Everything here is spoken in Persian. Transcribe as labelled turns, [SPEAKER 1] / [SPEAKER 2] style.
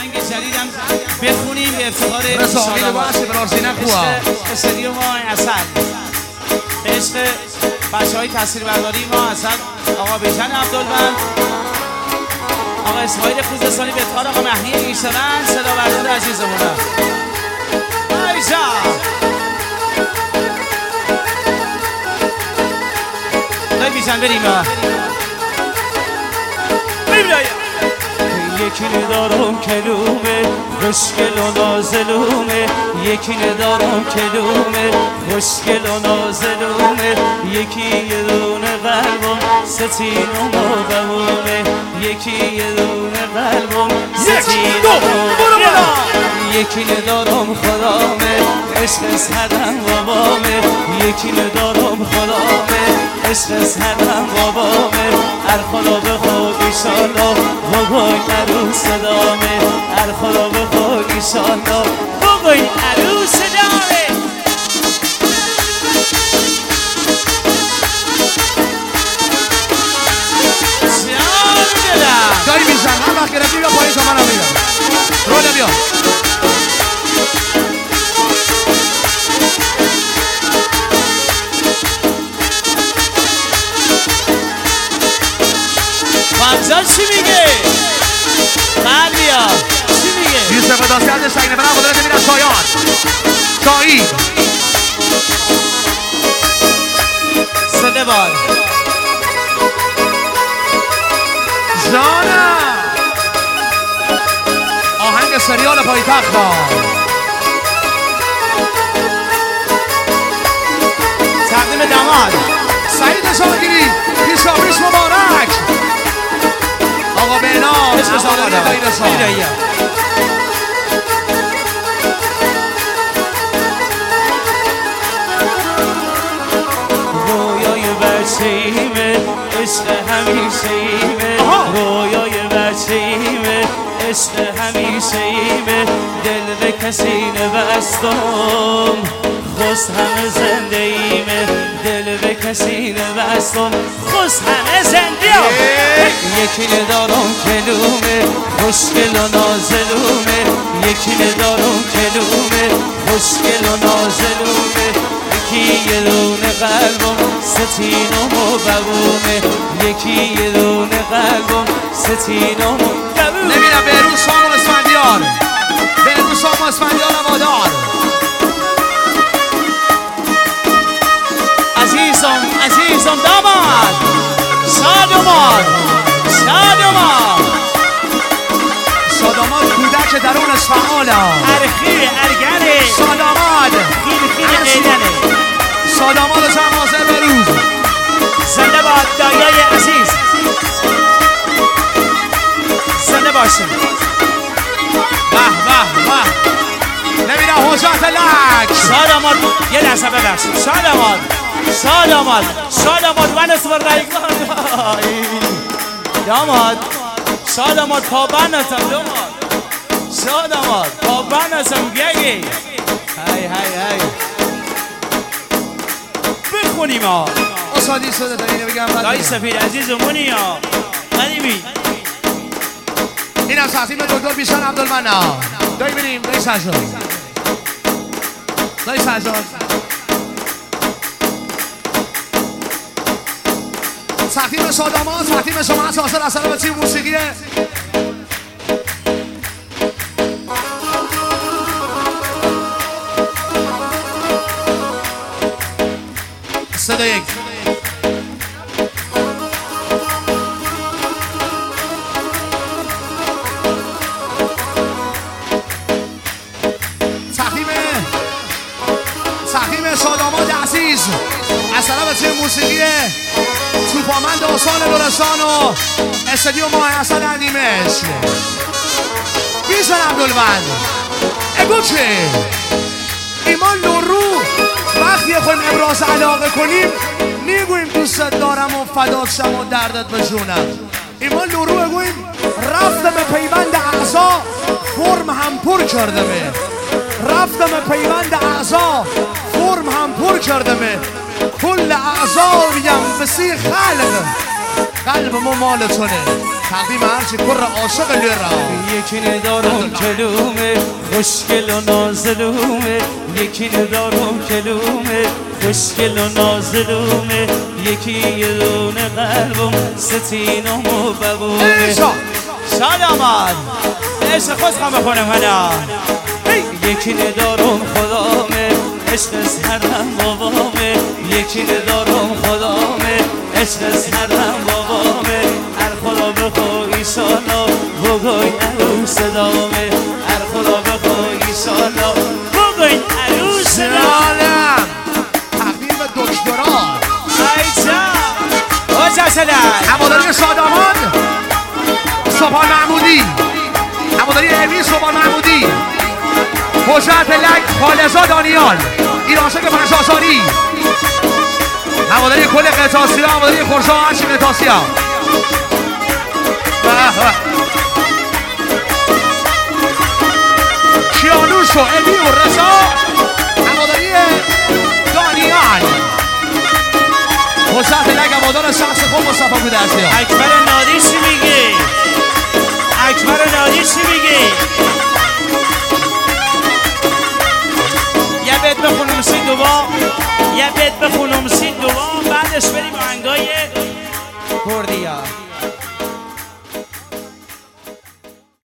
[SPEAKER 1] آهنگ جدیدم بخونیم به افتخار استادیوم اصل به عشق بچه‌های تصویربرداری ما اصل آقا بیژن عبدالوند، آقا اسماعیل خوزستانی، به افتخار آقا مهدی ایشترن صدا بردار عزیزمونم. بیژن بریم یکی ندارم کلومه خوشگل و نازلومه، یکی ندارم کلومه خوشگل و نازلومه، یکی یه دونه قلبم ستین و مقومه، یکی یه دونه قلبم ستین و مقومه، یکی ندارم خدامه عشق سدم بابامه، یکی ندارم خدامه عشق سدم بابامه، ارخلا به خود ایشالله بابای عروس دامه، ارخلا به خود ایشالله بابای عروس دامه.
[SPEAKER 2] داری بیشن هم وقت گرفتی بیا پایین تا منم میگم روله بیا
[SPEAKER 1] فرزاد چی میگه؟ بردیا چی میگه؟
[SPEAKER 2] یوسف داستیت شنگه برم خدا نمیرم شایان شایی
[SPEAKER 1] سده بار
[SPEAKER 2] جانم آهنگ سریال پایتخت
[SPEAKER 1] تقدیم داماد
[SPEAKER 2] سعید شاگیری پیشاپیش مبارک آقا بینام
[SPEAKER 1] عشق سالانه میرایی رویای بچه‌ایمه عشق همیشه‌ایمه، رویای بچه‌ایمه عشق همیشه‌ایمه، دل به کسی نبستم خوست همه زنده ایمه، دل به کسی نبستم خوست همه زنده. یکی ندارم کلومه خوشگل و نازلومه، یکی ندارم کلومه خوشگل و نازلومه، یکی یه دونه قلبم ستین و مقومه، یکی یه دونه قلبم ستین و مقومه.
[SPEAKER 2] نمیرم به روز سامان اسفندیار، به روز سامان اسفندیار آبادار.
[SPEAKER 1] عزیزم داماد شادمان
[SPEAKER 2] کودک درون فعاله
[SPEAKER 1] ارخیل ارگنه
[SPEAKER 2] شاداماد
[SPEAKER 1] خیل ایدنه
[SPEAKER 2] شاداماد و چند حاضر به روز
[SPEAKER 1] زنده باد دایای عزیز، زنده باشیم.
[SPEAKER 2] نمیرم حجت لک
[SPEAKER 1] شاداماد یه لحظه ببخشید شاداماد ونس و ریگان داماد شاداماد پابنتم داماد شاداماد پابنتم بیایی های بخونیم ها
[SPEAKER 2] اصادی شده تا اینو بگم
[SPEAKER 1] دایی سفید عزیزمونی ها قدیمی
[SPEAKER 2] اینم تقدیم دکتر بیژن عبدالوند. دایی بریم دایی سجاد تقدیم شادامان، تقدیم شما حاصل اصلا به تیم موسیقی صدا یک تقدیم شاداماد عزیز از طرف تیم موسیقی توپامند آسان لرستان و استادیوم ماه حسن اندیمش بیژن عبدالوند. اگو چه ایمان لورو وقتی خواهیم ابراز علاقه کنیم میگویم دوستت دارم و فدات شم و دردت بجونم. ایمان لورو اگویم رفتم پیوند اعضا فرم هم پر کردمه، رفتم پیوند اعضا فرم هم پر کردمه، کل اعضا بیم بسی خلق قلب ما مال تونه. تقدیم هرچی پر عاشق لرا
[SPEAKER 1] یکی ندارم کلومه خوشگل و نازلومه یکی ندارم کلومه خوشگل و نازلومه یکی یه دونه قلبم ستینم و ببومه شاد آمد عشق خوش خواهم بخونم حالا یکی ندارم خدامه عشق سرم بابامه یکی ندارم خدامه عشق سرم بابامه هر خدا بخوا ایشالا بگوی عروس دامه هر خدا بخوا ایشالا بگوی عروس دامه
[SPEAKER 2] تقدیم دکترا
[SPEAKER 1] ایجا خوش اصلک
[SPEAKER 2] هماداری شادامان صبحان محمودی هماداری امی صبحان محمودی حجت لک خالصا دانیال ایرانشک پنشاساری هماداری کل قطاسی ها هماداری خورشا هرچی قطاسی ها کیانوش و امی و رسا هماداری دانیال حجت لک همادار شخص خود مصطفی بوده هستی ها
[SPEAKER 1] اکبر نادی چی میگی؟ اکبر نادی چی میگی؟ یه بیت بخونم سی دوام بعدش بریم آهنگای